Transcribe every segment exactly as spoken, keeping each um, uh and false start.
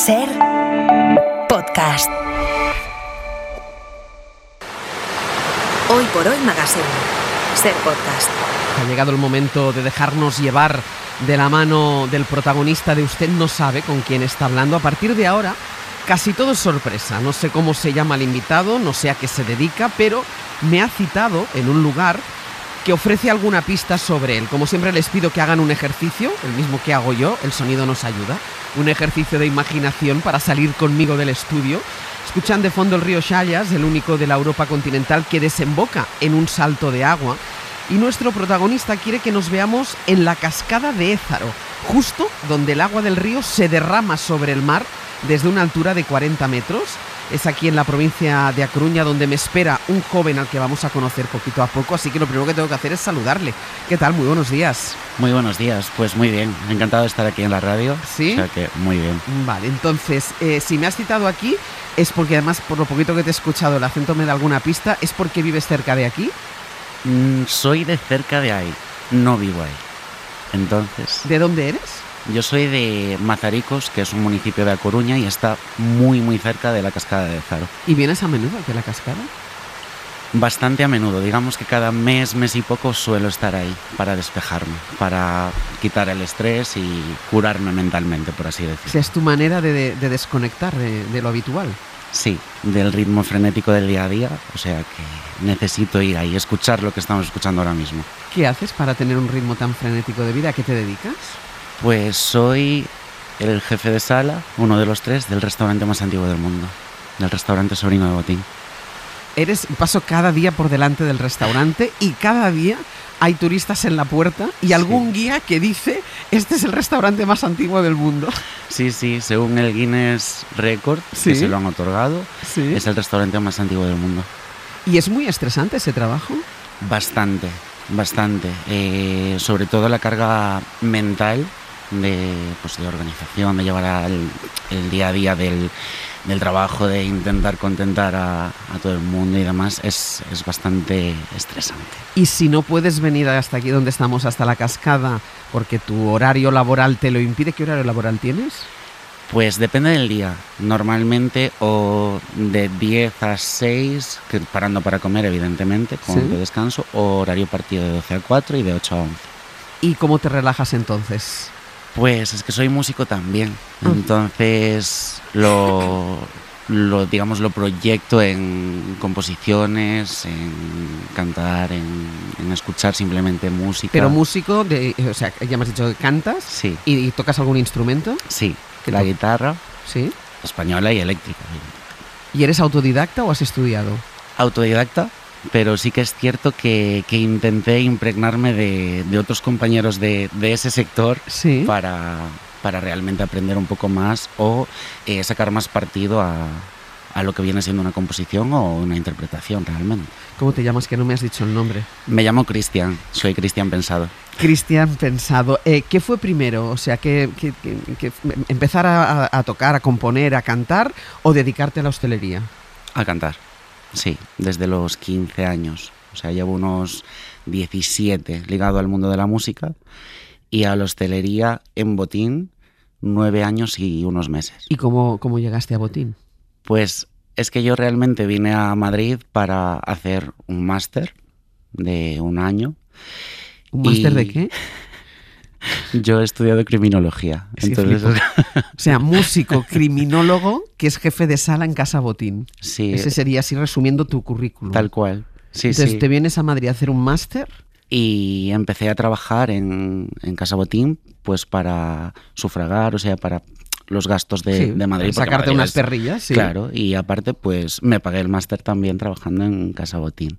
Ser Podcast. Hoy por hoy Magazine. Ser Podcast. Ha llegado el momento de dejarnos llevar de la mano del protagonista de Usted no sabe con quién está hablando. A partir de ahora, casi todo es sorpresa. No sé cómo se llama el invitado, no sé a qué se dedica, pero me ha citado en un lugar que ofrece alguna pista sobre él. Como siempre les pido que hagan un ejercicio, el mismo que hago yo, el sonido nos ayuda, un ejercicio de imaginación para salir conmigo del estudio. Escuchan de fondo el río Xallas, el único de la Europa continental que desemboca en un salto de agua. Y nuestro protagonista quiere que nos veamos en la cascada de Ézaro, justo donde el agua del río se derrama sobre el mar desde una altura de cuarenta metros. Es aquí en la provincia de A Coruña donde me espera un joven al que vamos a conocer poquito a poco, así que lo primero que tengo que hacer es saludarle. ¿Qué tal? Muy buenos días. Muy buenos días, pues muy bien, encantado de estar aquí en la radio. ¿Sí? O sea que muy bien. Vale, entonces, eh, si me has citado aquí, es porque además, por lo poquito que te he escuchado, el acento me da alguna pista, ¿es porque vives cerca de aquí? Mm, soy de cerca de ahí, no vivo ahí. Entonces... ¿De dónde eres? Yo soy de Mazaricos, que es un municipio de A Coruña y está muy muy cerca de la cascada de Ézaro. ¿Y vienes a menudo aquí a la cascada? Bastante a menudo, digamos que cada mes, mes y poco suelo estar ahí para despejarme, para quitar el estrés y curarme mentalmente, por así decirlo. O sea, es tu manera de, de, de desconectar de, de lo habitual. Sí, del ritmo frenético del día a día, o sea que necesito ir ahí, escuchar lo que estamos escuchando ahora mismo. ¿Qué haces para tener un ritmo tan frenético de vida? ¿A qué te dedicas? Pues soy el jefe de sala, uno de los tres, del restaurante más antiguo del mundo, del restaurante Sobrino de Botín. Eres, paso cada día por delante del restaurante y cada día hay turistas en la puerta y algún sí. guía que dice, este es el restaurante más antiguo del mundo. Sí, sí, según el Guinness Record, ¿Sí? que se lo han otorgado, ¿Sí? es el restaurante más antiguo del mundo. ¿Y es muy estresante ese trabajo? Bastante, bastante. Eh, sobre todo la carga mental de, pues, de organización, de llevar el, el día a día del, del trabajo, de intentar contentar a, a todo el mundo y demás, es, es bastante estresante. Y si no puedes venir hasta aquí donde estamos, hasta la cascada, porque tu horario laboral te lo impide, ¿qué horario laboral tienes? Pues depende del día, normalmente o de diez a seis, que parando para comer evidentemente, con ¿Sí? descanso, o horario partido de doce a cuatro y de ocho a once. ¿Y cómo te relajas entonces? Pues es que soy músico también, Uh. entonces lo, lo, digamos, lo proyecto en composiciones, en cantar, en, en escuchar simplemente música. Pero músico, de, o sea, ya me has dicho que cantas. Sí. ¿Y, y tocas algún instrumento? Sí, ¿Qué la to- guitarra Sí. española y eléctrica. ¿Y eres autodidacta o has estudiado? Autodidacta, pero sí que es cierto que, que intenté impregnarme de, de otros compañeros de, de ese sector Sí. para, para realmente aprender un poco más o eh, sacar más partido a, a lo que viene siendo una composición o una interpretación realmente. ¿Cómo te llamas? Que no me has dicho el nombre. Me llamo Cristian, soy Cristian Pensado. Cristian Pensado. Eh, ¿Qué fue primero? O sea, que, que, que, que empezar a, a tocar, a componer, a cantar o dedicarte a la hostelería. A cantar, sí, desde los quince años. O sea, llevo unos diecisiete ligado al mundo de la música y a la hostelería en Botín nueve años y unos meses. ¿Y cómo, cómo llegaste a Botín? Pues es que yo realmente vine a Madrid para hacer un máster de un año. ¿Un máster y de qué? Yo he estudiado criminología. Es que Entonces, flipo. O sea, músico, criminólogo, que es jefe de sala en Casa Botín. sí, Ese sería así resumiendo tu currículum. tal cual. Sí, Entonces, sí. ¿te vienes a Madrid a hacer un máster? Y empecé a trabajar en, en Casa Botín, pues para sufragar, o sea, para los gastos de, Sí, de Madrid. porque sacarte Madrid unas es- perrillas, sí. Claro, y aparte, pues me pagué el máster también trabajando en Casa Botín.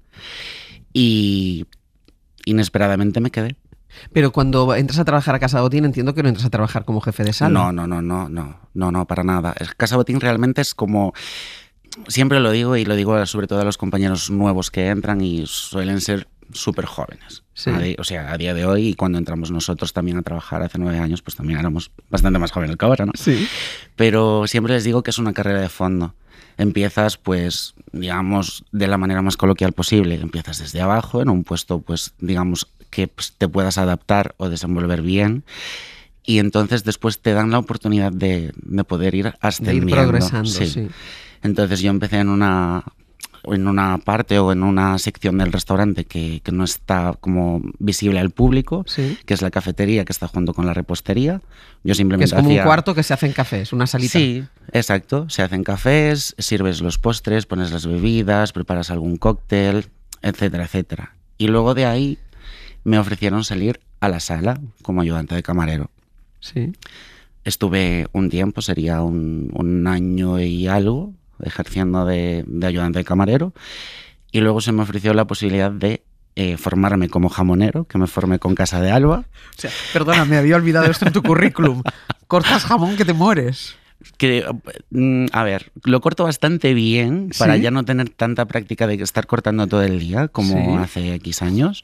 Y inesperadamente me quedé. Pero cuando entras a trabajar a Casa Botín, entiendo que no entras a trabajar como jefe de sala. No, no, no, no, no, no, no, para nada. Es- Casa Botín realmente es como... Siempre lo digo y lo digo sobre todo a los compañeros nuevos que entran y suelen ser súper jóvenes. Sí. A di- O sea, a día de hoy y cuando entramos nosotros también a trabajar hace nueve años, pues también éramos bastante más jóvenes que ahora, ¿no? Sí. Pero siempre les digo que es una carrera de fondo. Empiezas, pues, digamos, de la manera más coloquial posible. Empiezas desde abajo, en un puesto, pues, digamos, que pues, te puedas adaptar o desenvolver bien. y entonces después te dan la oportunidad de, de poder ir ascendiendo. De ir progresando, sí. sí. Entonces yo empecé en una, en una parte o en una sección del restaurante que, que no está como visible al público, sí. que es la cafetería que está junto con la repostería. Yo simplemente que es como hacía... un cuarto que se hacen cafés, una salita. Sí, exacto. Se hacen cafés, sirves los postres, pones las bebidas, preparas algún cóctel, etcétera, etcétera. Y luego de ahí me ofrecieron salir a la sala como ayudante de camarero. Sí. Estuve un tiempo, sería un, un año y algo, ejerciendo de, de ayudante de camarero, y luego se me ofreció la posibilidad de eh, formarme como jamonero, que me formé con Casa de Alba. O sea, perdona, me había olvidado esto en tu currículum. Cortas jamón que te mueres. Que, a ver, lo corto bastante bien para ¿Sí? ya no tener tanta práctica de estar cortando todo el día como ¿Sí? hace X años.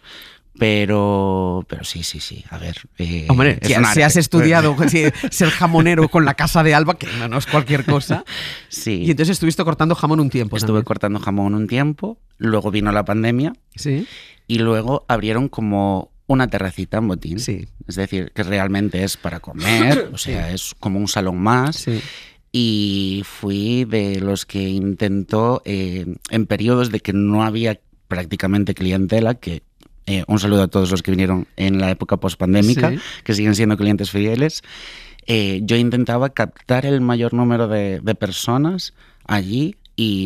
Pero, pero sí, sí, sí. A ver. Eh, Hombre, si, un si arte. has estudiado si, ser jamonero con la Casa de Alba, que no, no es cualquier cosa. Sí. Y entonces estuviste cortando jamón un tiempo. Estuve también. cortando jamón un tiempo, luego vino la pandemia. Sí. Y luego abrieron como una terracita en Botín. Sí. Es decir, que realmente es para comer, o sea, sí. es como un salón más. Sí. Y fui de los que intentó, eh, en periodos de que no había prácticamente clientela, que eh, un saludo a todos los que vinieron en la época pospandémica, sí. que siguen siendo clientes fieles, eh, yo intentaba captar el mayor número de, de personas allí y,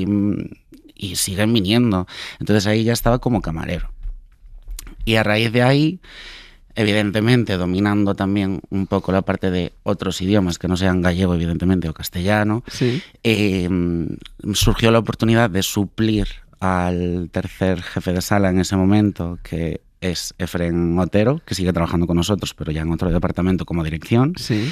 y siguen viniendo. Entonces ahí ya estaba como camarero. Y a raíz de ahí, evidentemente dominando también un poco la parte de otros idiomas que no sean gallego, evidentemente, o castellano, Sí. eh, surgió la oportunidad de suplir al tercer jefe de sala en ese momento, que es Efren Otero, que sigue trabajando con nosotros, pero ya en otro departamento como dirección. Sí.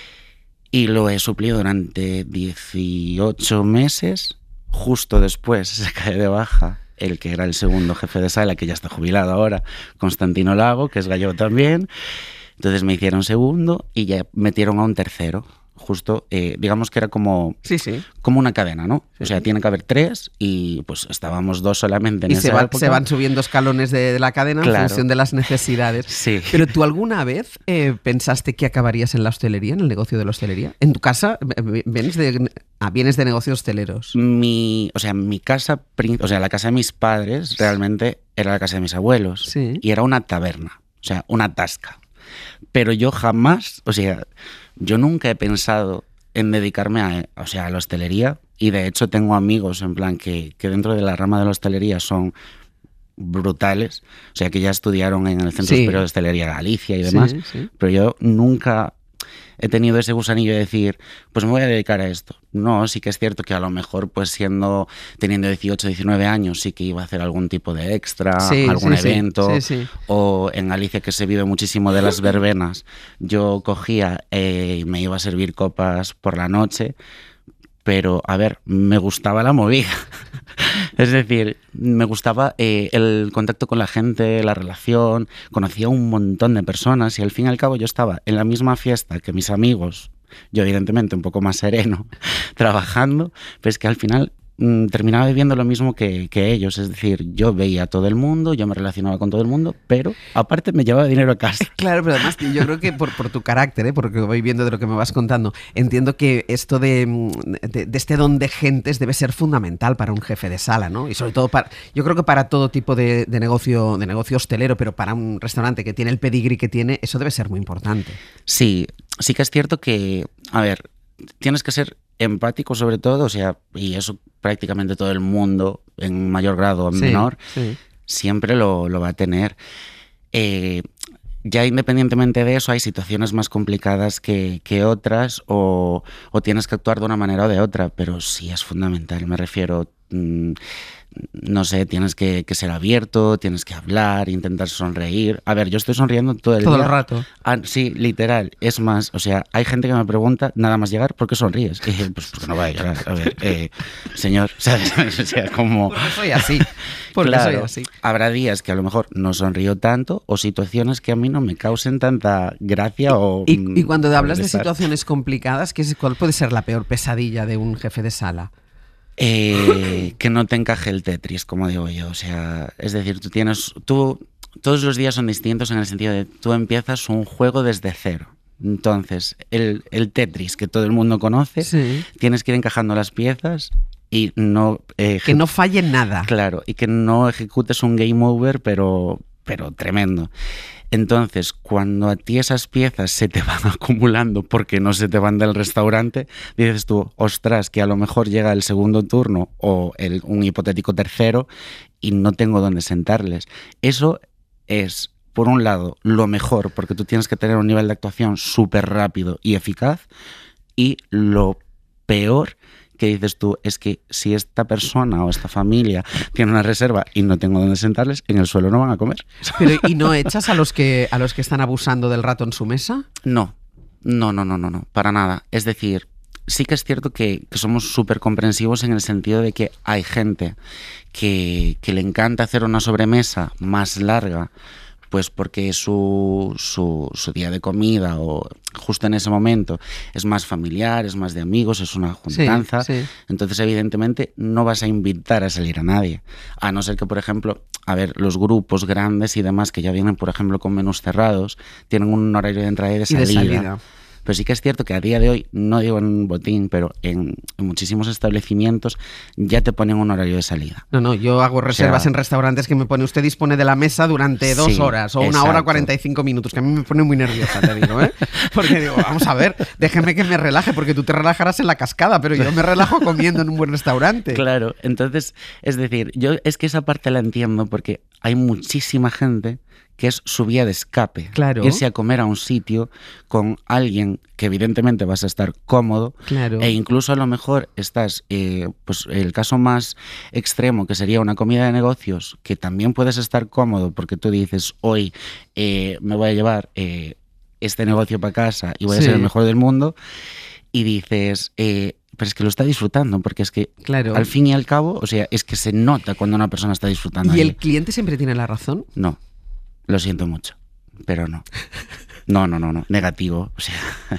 Y lo he suplido durante dieciocho meses. Justo después se cae de baja el que era el segundo jefe de sala, que ya está jubilado ahora, Constantino Lago, que es gallego también. Entonces me hicieron segundo y ya metieron a un tercero. Justo, eh, digamos que era como, Sí, sí. como una cadena, ¿no? Sí. O sea, tiene que haber tres y pues estábamos dos solamente en Y esa se, va- época. se van subiendo escalones de, de la cadena en Claro. función de las necesidades. Sí. Pero ¿tú alguna vez eh, pensaste que acabarías en la hostelería, en el negocio de la hostelería? En tu casa eh, vienes de, ah, vienes de negocios hosteleros. Mi, o sea, mi casa, prin- o sea, la casa de mis padres realmente era la casa de mis abuelos. Sí. Y era una taberna, o sea, una tasca. Pero yo jamás, o sea, yo nunca he pensado en dedicarme a, o sea, a la hostelería, y de hecho tengo amigos en plan que, que dentro de la rama de la hostelería son brutales, o sea, que ya estudiaron en el Centro Sí. Superior de Hostelería Galicia y demás, Sí, sí. pero yo nunca he tenido ese gusanillo de decir, pues me voy a dedicar a esto. No, sí que es cierto que a lo mejor, pues siendo, teniendo dieciocho, diecinueve años, sí que iba a hacer algún tipo de extra, Sí, algún sí, sí. evento, Sí, sí. o en Galicia, que se vive muchísimo de las verbenas, yo cogía eh, y me iba a servir copas por la noche, pero, a ver, me gustaba la movida. Es decir, me gustaba eh, el contacto con la gente, la relación, conocía un montón de personas y al fin y al cabo yo estaba en la misma fiesta que mis amigos, yo evidentemente un poco más sereno, trabajando, pero es que al final mm, terminaba viviendo lo mismo que, que ellos. Es decir, yo veía a todo el mundo, yo me relacionaba con todo el mundo, pero aparte me llevaba dinero a casa. Claro, pero además yo creo que por, por tu carácter, ¿eh? Por lo que voy viendo de lo que me vas contando, entiendo que esto de, de, de este don de gentes debe ser fundamental para un jefe de sala, ¿no? Y sobre todo para, yo creo que para todo tipo de, de negocio, de negocio hostelero, pero para un restaurante que tiene el pedigrí que tiene, eso debe ser muy importante. Sí, sí que es cierto que, a ver, tienes que ser empático sobre todo, o sea, y eso prácticamente todo el mundo, en mayor grado o en Sí, menor, sí. siempre lo, lo va a tener. Eh, ya independientemente de eso, hay situaciones más complicadas que, que otras, o, o tienes que actuar de una manera o de otra, pero sí es fundamental, me refiero... Mmm, no sé, tienes que, que ser abierto, tienes que hablar, intentar sonreír. A ver, yo estoy sonriendo todo el Todo día. el rato. Ah, sí, literal. Es más, o sea, hay gente que me pregunta, nada más llegar, ¿por qué sonríes? Y dije, pues porque no voy a llorar. A ver, eh, señor, ¿sabes? O sea, como... Porque soy así. Porque Claro, soy así. habrá días que a lo mejor no sonrío tanto o situaciones que a mí no me causen tanta gracia o... Y, y cuando mm, hablas de malestar. situaciones complicadas, ¿qué es, ¿cuál puede ser la peor pesadilla de un jefe de sala? Eh, que no te encaje el Tetris, como digo yo. O sea, es decir, tú tienes... tú todos los días son distintos en el sentido de tú empiezas un juego desde cero. Entonces, el, el Tetris que todo el mundo conoce, sí. Tienes que ir encajando las piezas y no... Eh, que no falle nada. Claro, y que no ejecutes un game over, pero, pero tremendo. Entonces, cuando a ti esas piezas se te van acumulando porque no se te van del restaurante, dices tú, ostras, que a lo mejor llega el segundo turno o el, un hipotético tercero y no tengo dónde sentarles. Eso es, por un lado, lo mejor, porque tú tienes que tener un nivel de actuación súper rápido y eficaz, y lo peor que dices tú es que si esta persona o esta familia tiene una reserva y no tengo dónde sentarles, en el suelo no van a comer. Pero, ¿y no echas a los que a los que están abusando del rato en su mesa? No, no, no, no, no, no, para nada. Es decir, sí que es cierto que, que somos súper comprensivos en el sentido de que hay gente que, que le encanta hacer una sobremesa más larga, pues porque su, su, su día de comida o justo en ese momento es más familiar, es más de amigos, es una juntanza. Sí, sí. Entonces, evidentemente, no vas a invitar a salir a nadie. A no ser que, por ejemplo, a ver, los grupos grandes y demás que ya vienen, por ejemplo, con menús cerrados, tienen un horario de entrada y de salida. Y de salida. Pero sí que es cierto que a día de hoy, no digo en un botín, pero en, en muchísimos establecimientos ya te ponen un horario de salida. No, no, yo hago reservas, o sea, en restaurantes que me pone, usted dispone de la mesa durante dos sí, horas o exacto. Una hora cuarenta y cinco minutos, que a mí me pone muy nerviosa, te digo, ¿eh? Porque digo, vamos a ver, déjeme que me relaje, porque tú te relajarás en la cascada, pero yo me relajo comiendo en un buen restaurante. Claro, entonces, es decir, yo es que esa parte la entiendo porque hay muchísima gente que es su vía de escape. Claro. Irse a comer a un sitio con alguien que evidentemente vas a estar cómodo. Claro. E incluso a lo mejor estás, eh, pues el caso más extremo, que sería una comida de negocios, que también puedes estar cómodo porque tú dices, hoy eh, me voy a llevar eh, este negocio para casa y voy sí. a ser el mejor del mundo, y dices... Eh, pero es que lo está disfrutando, porque es que claro. al fin y al cabo, o sea, es que se nota cuando una persona está disfrutando. ¿Y ahí. el cliente siempre tiene la razón? No. Lo siento mucho, pero no. No, no, no, no. Negativo. O sea,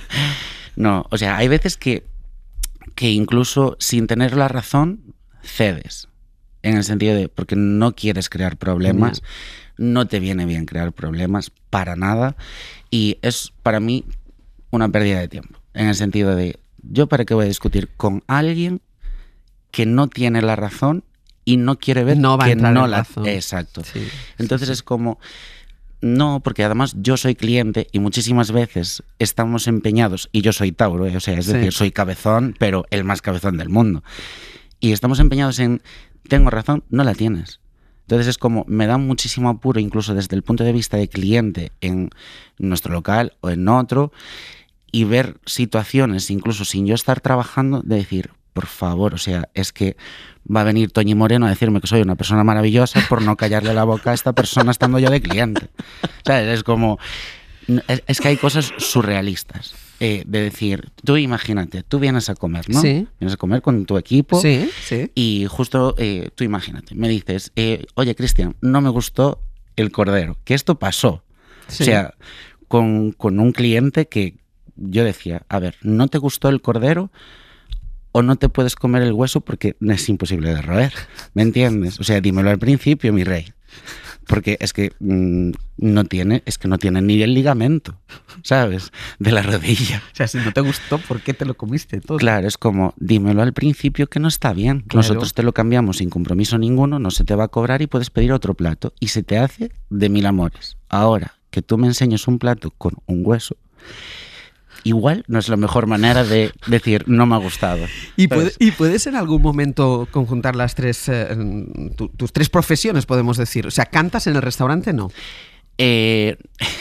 no. O sea, hay veces que, que incluso sin tener la razón, cedes. En el sentido de, porque no quieres crear problemas, mm. no te viene bien crear problemas para nada. Y es para mí una pérdida de tiempo. En el sentido de, ¿yo para qué voy a discutir con alguien que no tiene la razón y no quiere ver no va que a entrar no en la... razón. Exacto. Sí, Entonces sí, sí. es como... No, porque además yo soy cliente y muchísimas veces estamos empeñados, y yo soy Tauro, ¿eh? O sea, es sí. decir, soy cabezón, pero el más cabezón del mundo. Y estamos empeñados en, tengo razón, no la tienes. Entonces es como, me da muchísimo apuro, incluso desde el punto de vista de cliente, en nuestro local o en otro, y ver situaciones, incluso sin yo estar trabajando, de decir, por favor, o sea, es que va a venir Toñi Moreno a decirme que soy una persona maravillosa por no callarle la boca a esta persona estando yo de cliente. ¿Sabes? Es como... Es, es que hay cosas surrealistas. Eh, de decir, tú imagínate, tú vienes a comer, ¿no? Sí. Vienes a comer con tu equipo. Sí, sí. Y justo, eh, tú imagínate, me dices, eh, oye, Cristian, no me gustó el cordero. Que esto pasó. Sí. O sea, con, con un cliente que yo decía, a ver, ¿no te gustó el cordero? O no te puedes comer el hueso porque es imposible de roer, ¿me entiendes? O sea, dímelo al principio, mi rey, porque es que mmm, no tiene, es que no tiene ni el ligamento, ¿sabes? De la rodilla. O sea, si no te gustó, ¿por qué te lo comiste todo? Claro, es como, dímelo al principio que no está bien. Claro. Nosotros te lo cambiamos sin compromiso ninguno, no se te va a cobrar y puedes pedir otro plato. Y se te hace de mil amores. Ahora, que tú me enseñes un plato con un hueso, igual no es la mejor manera de decir no me ha gustado. ¿Y, puede, ¿y puedes en algún momento conjuntar las tres, eh, tu, tus tres profesiones, podemos decir? O sea, ¿cantas en el restaurante? No. Eh...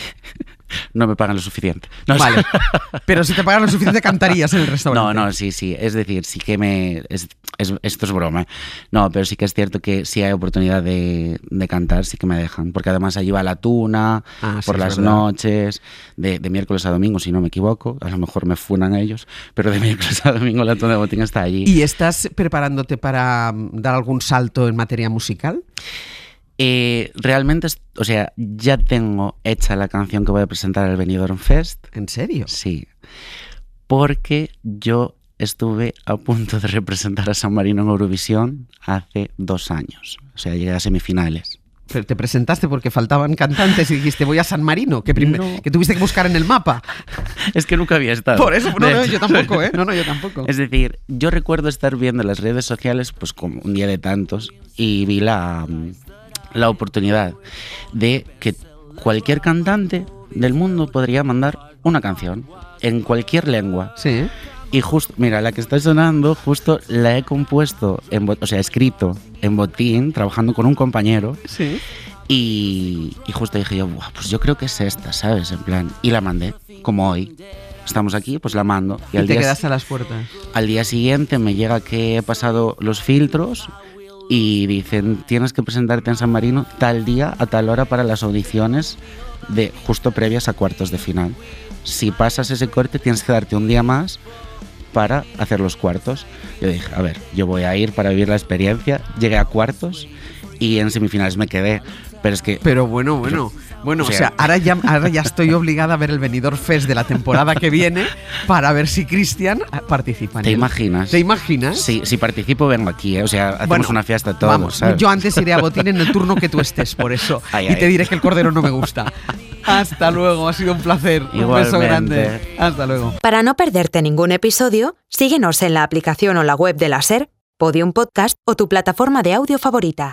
No me pagan lo suficiente. No, vale, pero si te pagan lo suficiente cantarías en el restaurante. No, no, sí, sí. Es decir, sí que me... Es, es, esto es broma. No, pero sí que es cierto que si hay oportunidad de, de cantar, sí que me dejan. Porque además allí va la tuna, ah, por sí, las noches, de, de miércoles a domingo, si no me equivoco. A lo mejor me funan ellos, pero de miércoles a domingo la tuna de botín está allí. ¿Y estás preparándote para dar algún salto en materia musical? Eh, realmente, o sea, ya tengo hecha la canción que voy a presentar al Benidorm Fest. ¿En serio? Sí, porque yo estuve a punto de representar a San Marino en Eurovisión hace dos años. O sea, llegué a semifinales. Pero te presentaste porque faltaban cantantes y dijiste voy a San Marino, que, prim- no. que tuviste que buscar en el mapa. Es que nunca había estado. Por eso, no, no, yo tampoco, ¿eh? No, no, yo tampoco. Es decir, yo recuerdo estar viendo las redes sociales, pues como un día de tantos, y vi la, la oportunidad de que cualquier cantante del mundo podría mandar una canción en cualquier lengua. Sí. Y justo, mira, la que está sonando, justo la he compuesto, en, o sea, escrito en Botín, trabajando con un compañero. Sí. Y, y justo dije yo, pues yo creo que es esta, ¿sabes? En plan, y la mandé, como hoy. Estamos aquí, pues la mando. Y, y al te día, quedas a las puertas. Al día siguiente me llega que he pasado los filtros y dicen, tienes que presentarte en San Marino tal día, a tal hora para las audiciones de justo previas a cuartos de final. Si pasas ese corte, tienes que darte un día más para hacer los cuartos. Yo dije, a ver, yo voy a ir para vivir la experiencia. Llegué a cuartos y en semifinales me quedé. Pero es que... Pero bueno, bueno... Bueno, o sea, o sea ahora, ya, ahora ya estoy obligada a ver el Benidorm Fest de la temporada que viene para ver si Cristian participa en ¿Te él. imaginas? ¿Te imaginas? Sí, si participo vengo aquí, ¿eh? O sea, hacemos bueno, una fiesta todos, vamos, ¿sabes? Yo antes iré a Botín en el turno que tú estés, por eso. Ay, y ay. te diré que el cordero no me gusta. Hasta luego, ha sido un placer. Igualmente. Un beso grande. Hasta luego. Para no perderte ningún episodio, síguenos en la aplicación o la web de la SER, Podium Podcast o tu plataforma de audio favorita.